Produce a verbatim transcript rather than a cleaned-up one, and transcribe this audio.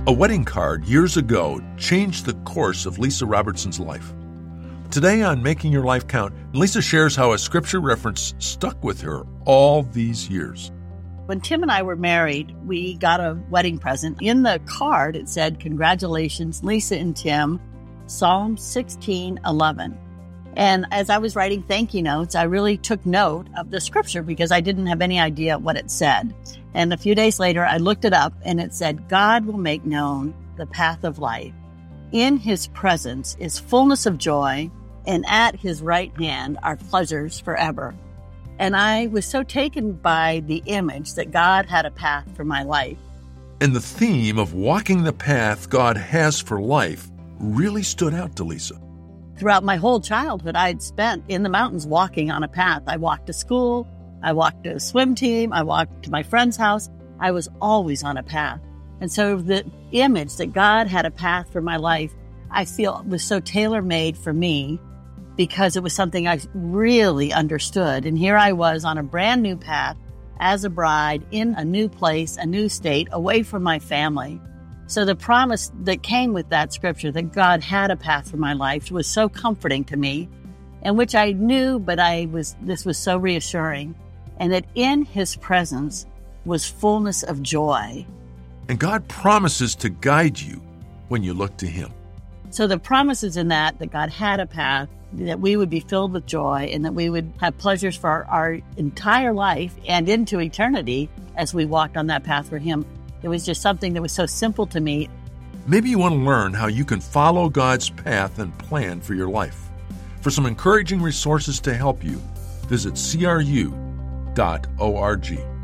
A wedding card years ago changed the course of Lisa Robertson's life. Today on Making Your Life Count, Lisa shares how a scripture reference stuck with her all these years. When Tim and I were married, we got a wedding present. In the card, it said, "Congratulations, Lisa and Tim, Psalm sixteen eleven." And as I was writing thank you notes, I really took note of the scripture because I didn't have any idea what it said. And a few days later, I looked it up and it said, "God will make known the path of life. In his presence is fullness of joy, and at his right hand are pleasures forever." And I was so taken by the image that God had a path for my life. And the theme of walking the path God has for life really stood out to Lisa. Throughout my whole childhood, I had spent in the mountains walking on a path. I walked to school, I walked to a swim team, I walked to my friend's house. I was always on a path. And so the image that God had a path for my life, I feel was so tailor-made for me because it was something I really understood. And here I was on a brand new path as a bride in a new place, a new state, away from my family. So the promise that came with that scripture that God had a path for my life was so comforting to me, and which I knew, but I was this was so reassuring, and that in his presence was fullness of joy. And God promises to guide you when you look to him. So the promises in that, that God had a path, that we would be filled with joy, and that we would have pleasures for our, our entire life and into eternity as we walked on that path for him. It was just something that was so simple to me. Maybe you want to learn how you can follow God's path and plan for your life. For some encouraging resources to help you, visit C R U dot org.